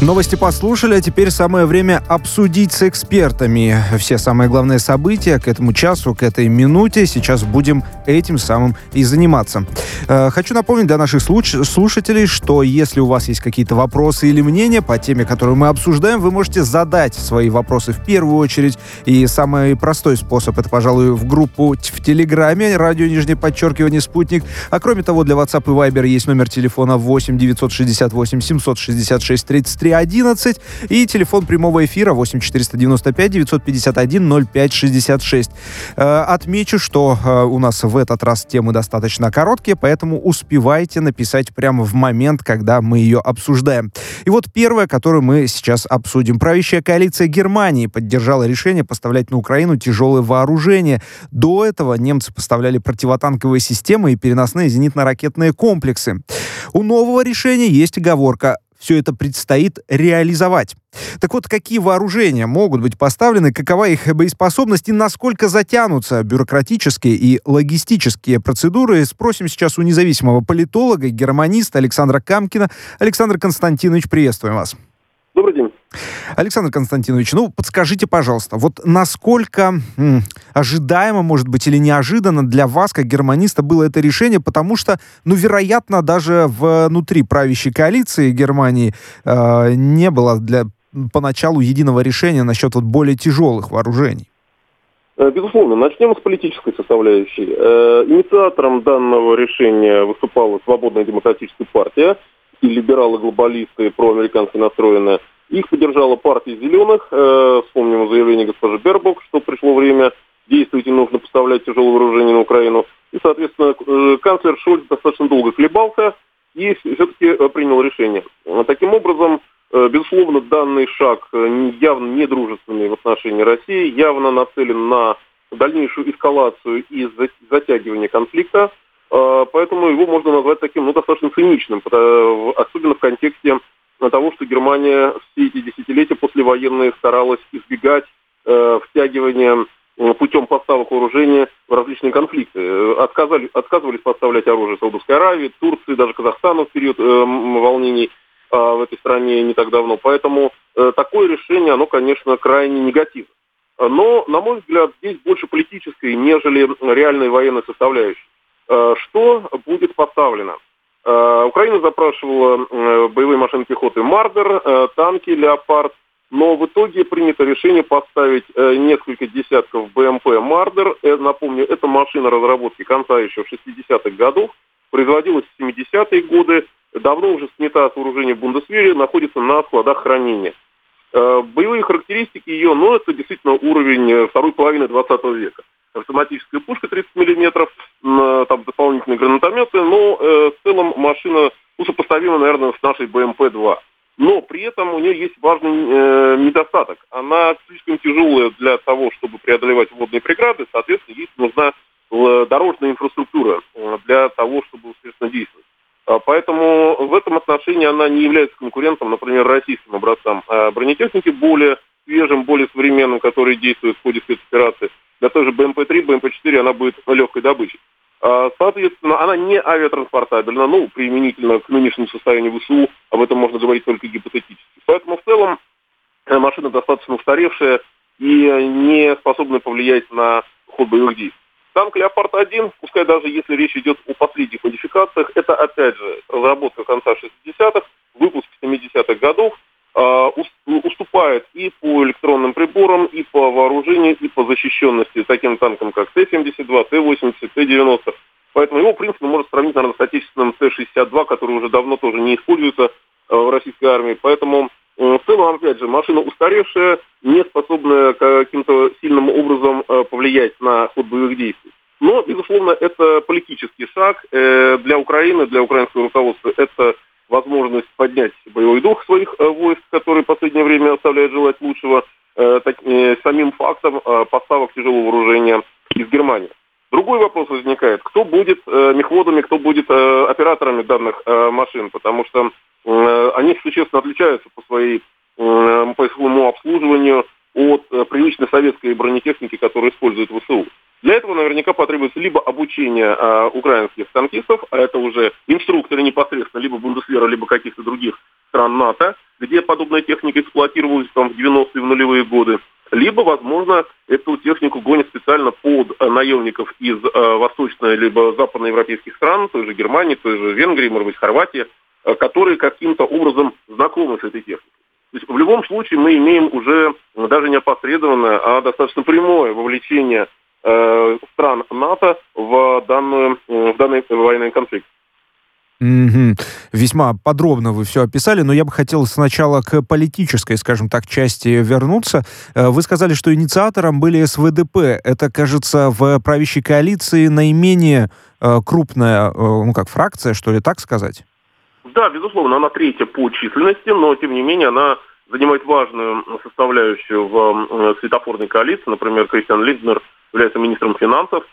Новости послушали, а теперь самое время обсудить с экспертами все самые главные события к этому часу, к этой минуте. Сейчас будем этим самым и заниматься. Хочу напомнить для наших слушателей, что если у вас есть какие-то вопросы или мнения по теме, которую мы обсуждаем, вы можете задать свои вопросы в первую очередь. И самый простой способ — это, пожалуй, в группу в Телеграме «Радио _Спутник». А кроме того, для WhatsApp и Viber есть номер телефона 8 968 766 33 11 и телефон прямого эфира 8 495 951 05 66. Отмечу, что у нас в этот раз темы достаточно короткие, поэтому успевайте написать прямо в момент, когда мы ее обсуждаем. И вот первое, которое мы сейчас обсудим. Правящая коалиция Германии поддержала решение поставлять на Украину тяжелое вооружение. До этого немцы поставляли противотанковые системы и переносные зенитно-ракетные комплексы. У нового решения есть оговорка: все это предстоит реализовать. Так вот, какие вооружения могут быть поставлены, какова их боеспособность и насколько затянутся бюрократические и логистические процедуры, спросим сейчас у независимого политолога, германиста Александра Камкина. Александр Константинович, приветствуем вас. Добрый день. Александр Константинович, подскажите, пожалуйста, насколько ожидаемо, может быть, или неожиданно для вас, как германиста, было это решение, потому что, вероятно, даже внутри правящей коалиции Германии не было поначалу единого решения насчет более тяжелых вооружений. Безусловно, начнем с политической составляющей. Инициатором данного решения выступала Свободная демократическая партия, и либералы-глобалисты, проамерикански настроенные. Их поддержала партия «Зеленых». Вспомним заявление госпожи Бербок, что пришло время действовать и нужно поставлять тяжелое вооружение на Украину. И, соответственно, канцлер Шольц достаточно долго колебался и все-таки принял решение. Таким образом, безусловно, данный шаг явно недружественный в отношении России, явно нацелен на дальнейшую эскалацию и затягивание конфликта. Поэтому его можно назвать таким, достаточно циничным, особенно в контексте того, что Германия все эти десятилетия послевоенные старалась избегать втягивания путем поставок вооружения в различные конфликты. Отказывались поставлять оружие Саудовской Аравии, Турции, даже Казахстану в период волнений в этой стране не так давно. Поэтому такое решение, оно, конечно, крайне негативно. Но, на мой взгляд, здесь больше политической, нежели реальной военной составляющей. Что будет поставлено? Украина запрашивала боевые машины пехоты «Мардер», танки «Леопард», но в итоге принято решение поставить несколько десятков БМП «Мардер». Напомню, это машина разработки конца еще 60-х годов, производилась в 70-е годы, давно уже снята с вооружения в Бундесвере, находится на складах хранения. Боевые характеристики ее, это действительно уровень второй половины 20 века. Автоматическая пушка 30 мм, там дополнительные гранатометы, но в целом машина сопоставима, наверное, с нашей БМП-2. Но при этом у нее есть важный недостаток. Она слишком тяжелая для того, чтобы преодолевать водные преграды, соответственно, ей нужна дорожная инфраструктура для того, чтобы успешно действовать. Поэтому в этом отношении она не является конкурентом, например, российским образцам бронетехники, более свежим, более современным, которые действуют в ходе спецоперации. Для той же БМП-3, БМП-4 она будет легкой добычей. Соответственно, она не авиатранспортабельна, применительно к нынешнему состоянию ВСУ, об этом можно говорить только гипотетически. Поэтому в целом машина достаточно устаревшая и не способна повлиять на ход боевых действий. Танк «Леопард-1», пускай даже если речь идет о последних модификациях, это опять же разработка конца 60-х, выпуск 70-х годов, уступает и по электронным приборам, и по вооружению, и по защищенности таким танкам, как Т-72, Т-80, Т-90. Поэтому его, в принципе, можно сравнить, наверное, с отечественным Т-62, который уже давно тоже не используется в российской армии. Поэтому в целом, опять же, машина устаревшая, не способная каким-то сильным образом повлиять на ход боевых действий. Но, безусловно, это политический шаг для Украины, для украинского руководства. Это возможность поднять боевой дух своих войск, которые в последнее время оставляют желать лучшего, самим фактом поставок тяжелого вооружения из Германии. Другой вопрос возникает: кто будет мехводами, кто будет операторами данных машин, потому что они существенно отличаются по своему обслуживанию от привычной советской бронетехники, которую использует ВСУ. Для этого наверняка потребуется либо обучение украинских танкистов, а это уже инструкторы непосредственно, либо Бундесвера, либо каких-то других стран НАТО, где подобная техника эксплуатировалась там в 90-е, в нулевые годы, либо, возможно, эту технику гонят специально под наемников из восточной либо западноевропейских стран, той же Германии, той же Венгрии, может быть, Хорватии, которые каким-то образом знакомы с этой техникой. То есть в любом случае мы имеем уже даже не опосредованное, а достаточно прямое вовлечение стран НАТО в данный военный конфликт. Мгм. Весьма подробно вы все описали, но я бы хотел сначала к политической, скажем так, части вернуться. Вы сказали, что инициатором были СВДП. Это, кажется, в правящей коалиции наименее крупная, фракция, что ли, так сказать? Да, безусловно, она третья по численности, но, тем не менее, она занимает важную составляющую в светофорной коалиции. Например, Кристиан Линднер является министром финансов,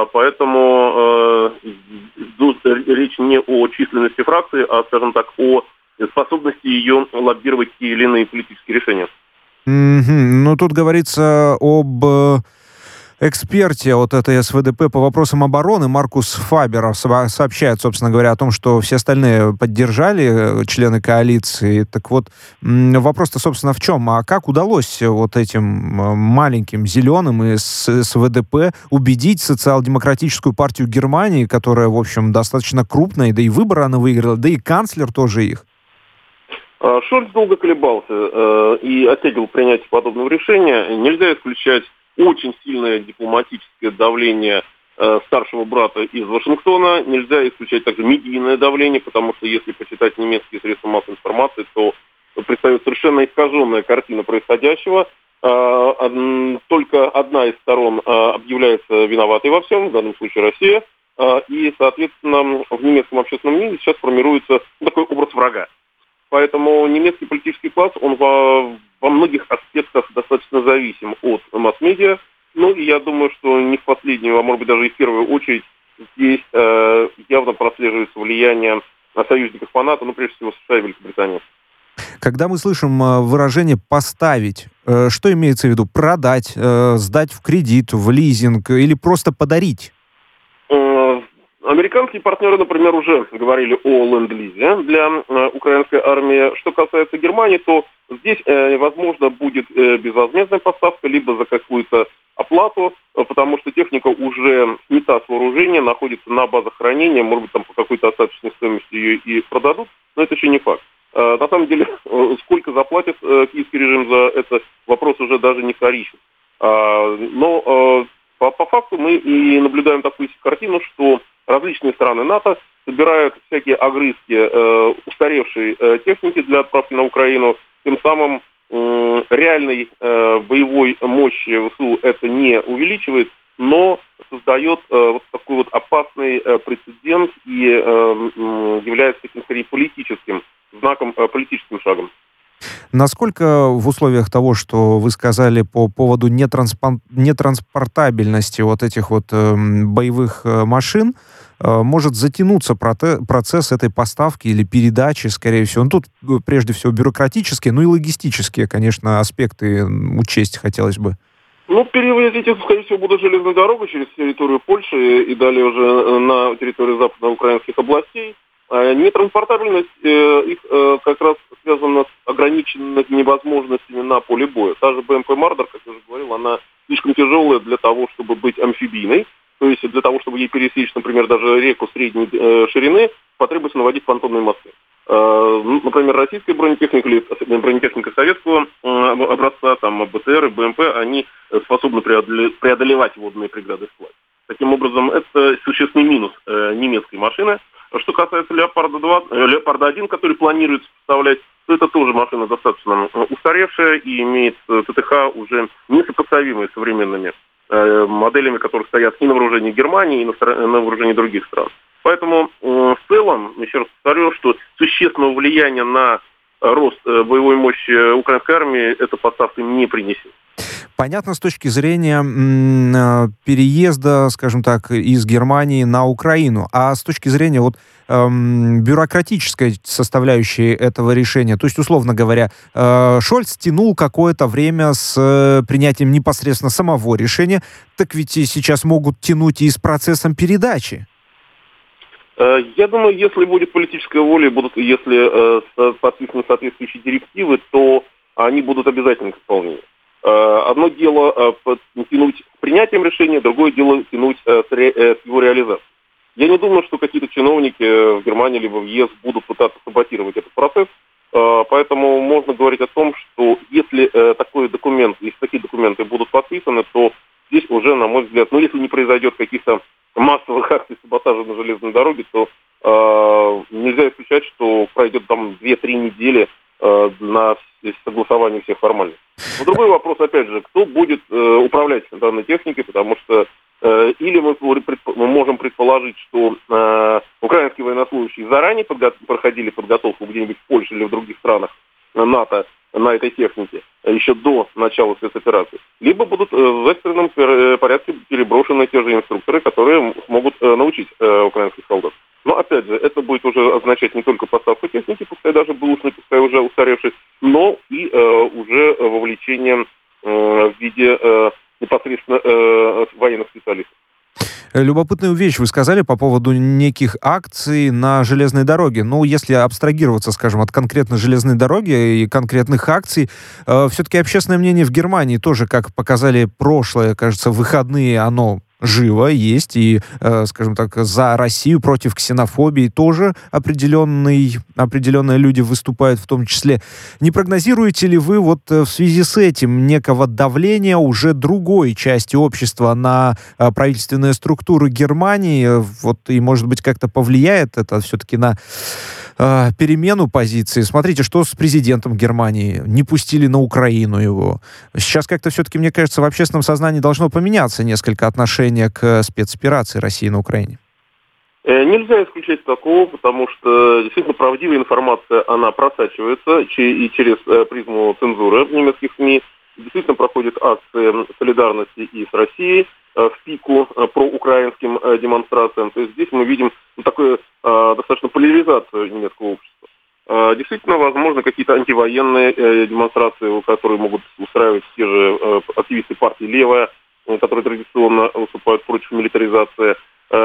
поэтому тут речь не о численности фракции, а, скажем так, о способности ее лоббировать те или иные политические решения. Ну, тут говорится об эксперте от этой СВДП по вопросам обороны Маркус Фабер сообщает, собственно говоря, о том, что все остальные поддержали члены коалиции. Так вот, вопрос-то, собственно, в чем? А как удалось вот этим маленьким зеленым из СВДП убедить социал-демократическую партию Германии, которая, в общем, достаточно крупная, да и выборы она выиграла, да и канцлер тоже их? Шольц долго колебался и оттягивал принятие подобного решения. Нельзя исключать очень сильное дипломатическое давление старшего брата из Вашингтона. Нельзя исключать также медийное давление, потому что если почитать немецкие средства массовой информации, то предстает совершенно искаженная картина происходящего. Только одна из сторон объявляется виноватой во всем, в данном случае Россия. И, соответственно, в немецком общественном мнении сейчас формируется такой образ врага. Поэтому немецкий политический класс, он во многих аспектах достаточно зависим от масс-медиа. Ну и я думаю, что не в последнюю, а может быть даже и в первую очередь здесь явно прослеживается влияние союзников по НАТО, прежде всего США и Великобритании. Когда мы слышим выражение «поставить», что имеется в виду? Продать, сдать в кредит, в лизинг или просто подарить? Американские партнеры, например, уже говорили о ленд-лизе для украинской армии. Что касается Германии, то здесь, возможно, будет безвозмездная поставка, либо за какую-то оплату, потому что техника уже снята с вооружения, находится на базах хранения, может быть, там по какой-то остаточной стоимости ее и продадут, но это еще не факт. На самом деле, сколько заплатит киевский режим за это, вопрос уже даже не вторичен. Но по факту мы и наблюдаем такую картину, что различные страны НАТО собирают всякие огрызки устаревшей техники для отправки на Украину. Тем самым реальной боевой мощи ВСУ это не увеличивает, но создает вот такой вот опасный прецедент и является таким скорее политическим знаком, политическим шагом. Насколько в условиях того, что вы сказали по поводу нетранспортабельности вот этих вот боевых машин, может затянуться процесс этой поставки или передачи, скорее всего? Тут прежде всего бюрократические, и логистические, конечно, аспекты учесть хотелось бы. Перевозить их, скорее всего, будут железной дорогой через территорию Польши и далее уже на территорию западноукраинских областей. Нетранспортабельность их как раз связана с ограниченными возможностями на поле боя. Та же БМП «Мардер», как я уже говорил, она слишком тяжелая для того, чтобы быть амфибийной. То есть для того, чтобы ей пересечь, например, даже реку средней ширины, потребуется наводить понтонные мосты. Например, российская бронетехника или бронетехника советского образца, там БТР и БМП, они способны преодолевать водные преграды вплавь. Таким образом, это существенный минус немецкой машины. Что касается Леопарда-1, который планируется поставлять, то это тоже машина достаточно устаревшая и имеет ТТХ уже несопоставимые с современными моделями, которые стоят и на вооружении Германии, и на вооружении других стран. Поэтому в целом, еще раз повторю, что существенного влияния на рост боевой мощи украинской армии эта поставка не принесет. Понятно с точки зрения переезда, скажем так, из Германии на Украину. А с точки зрения бюрократической составляющей этого решения, то есть, условно говоря, Шольц тянул какое-то время с принятием непосредственно самого решения, так ведь и сейчас могут тянуть и с процессом передачи. Я думаю, если будет политическая воля, если подписаны соответствующие директивы, то они будут обязательны к исполнению. Одно дело тянуть с принятием решения, другое дело тянуть с его реализацией. Я не думаю, что какие-то чиновники в Германии либо в ЕС будут пытаться саботировать этот процесс, поэтому можно говорить о том, что если такие документы будут подписаны, то здесь уже, на мой взгляд, если не произойдет каких-то массовых акций саботажа на железной дороге, то нельзя исключать, что пройдет там 2-3 недели на согласование всех формальностей. Но другой вопрос, опять же, кто будет управлять данной техникой, потому что или мы можем предположить, что украинские военнослужащие заранее проходили подготовку где-нибудь в Польше или в других странах НАТО на этой технике еще до начала спецоперации, либо будут в экстренном порядке переброшены те же инструкторы, которые смогут научить украинских солдат. Но, опять же, это будет уже означать не только поставку техники, пускай даже бэушной, пускай уже устаревшей, но и уже вовлечение в виде непосредственно военных специалистов. Любопытную вещь вы сказали по поводу неких акций на железной дороге. Ну, если абстрагироваться, скажем, от конкретно железной дороги и конкретных акций, все-таки общественное мнение в Германии тоже, как показали прошлые, кажется, выходные, оно живо есть, и, скажем так, за Россию, против ксенофобии тоже определенные люди выступают в том числе. Не прогнозируете ли вы вот в связи с этим некого давления уже другой части общества на правительственные структуры Германии, вот, и, может быть, как-то повлияет это все-таки на перемену позиции? Смотрите, что с президентом Германии. Не пустили на Украину его. Сейчас как-то все-таки, мне кажется, в общественном сознании должно поменяться несколько отношение к спецоперации России на Украине. Нельзя исключать такого, потому что действительно правдивая информация, она просачивается и через призму цензуры в немецких СМИ. Действительно проходят акции солидарности и с Россией в пику проукраинским демонстрациям. То есть здесь мы видим такую достаточно поляризацию немецкого общества. Действительно, возможно, какие-то антивоенные демонстрации, которые могут устраивать те же активисты партии «Левая», которые традиционно выступают против милитаризации.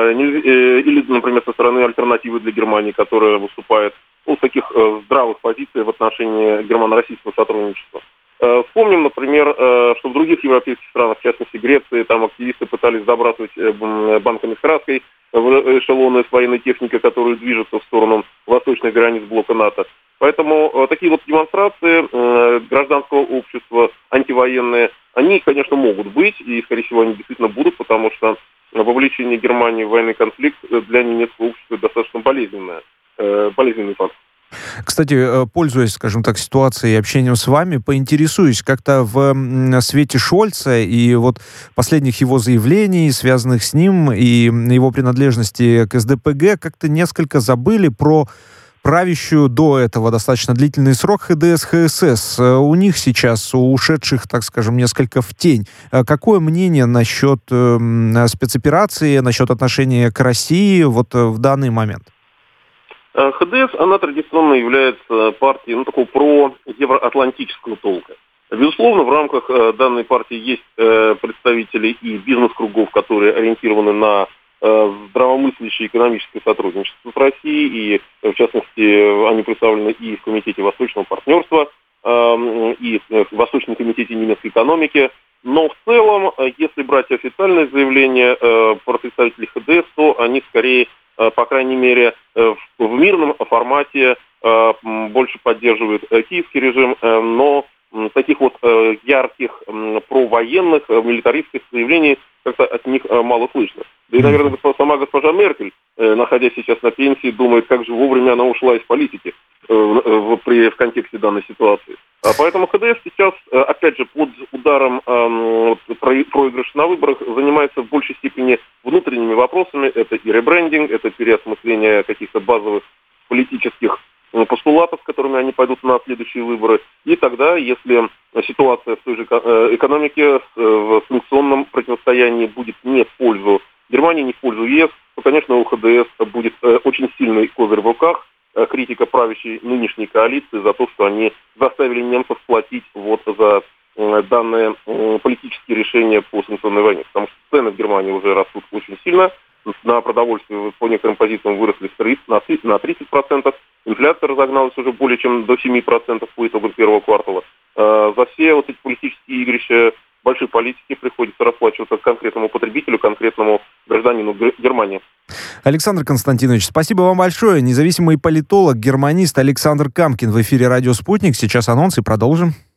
Или, например, со стороны «Альтернативы для Германии», которая выступает в таких здравых позициях в отношении германо-российского сотрудничества. Вспомним, например, что в других европейских странах, в частности Греции, там активисты пытались забрасывать банками с краской в эшелоны с военной техникой, которые движутся в сторону восточных границ блока НАТО. Поэтому такие вот демонстрации гражданского общества, антивоенные, они, конечно, могут быть, и, скорее всего, они действительно будут, потому что вовлечение Германии в военный конфликт для немецкого общества достаточно болезненный факт. Кстати, пользуясь, скажем так, ситуацией и общением с вами, поинтересуюсь, как-то в свете Шольца и вот последних его заявлений, связанных с ним, и его принадлежности к СДПГ, как-то несколько забыли про правящую до этого достаточно длительный срок ХДС, ХСС. У них сейчас, у ушедших, так скажем, несколько в тень. Какое мнение насчет спецоперации, насчет отношения к России вот в данный момент? ХДС, она традиционно является партией такого про-евроатлантического толка. Безусловно, в рамках данной партии есть представители и бизнес-кругов, которые ориентированы на здравомыслящее экономическое сотрудничество с Россией, и, в частности, они представлены и в Комитете Восточного партнерства, и в Восточном комитете немецкой экономики. Но в целом, если брать официальные заявления про представителей ХДС, то они скорее, по крайней мере, в мирном формате больше поддерживают киевский режим, но таких вот ярких провоенных, милитаристских заявлений как-то от них мало слышно. Да и, наверное, сама госпожа Меркель, находясь сейчас на пенсии, думает, как же вовремя она ушла из политики в контексте данной ситуации. Поэтому ХДС сейчас, опять же, под ударом проигрыша на выборах занимается в большей степени внутренними вопросами. Это и ребрендинг, это переосмысление каких-то базовых политических постулатов, с которыми они пойдут на следующие выборы. И тогда, если ситуация в той же экономике в санкционном противостоянии будет не в пользу Германии, не в пользу ЕС, то, конечно, у ХДС будет очень сильный козырь в руках, критика правящей нынешней коалиции за то, что они заставили немцев платить вот за данные политические решения по санкционной войне. Потому что цены в Германии уже растут очень сильно, на продовольствие по некоторым позициям выросли на 30%. Инфляция разогналась уже более чем до 7% по итогам первого квартала. За все вот эти политические игрища большой политики приходится расплачиваться конкретному потребителю, конкретному гражданину Германии. Александр Константинович, спасибо вам большое. Независимый политолог, германист Александр Камкин в эфире «Радио Спутник». Сейчас анонс и продолжим.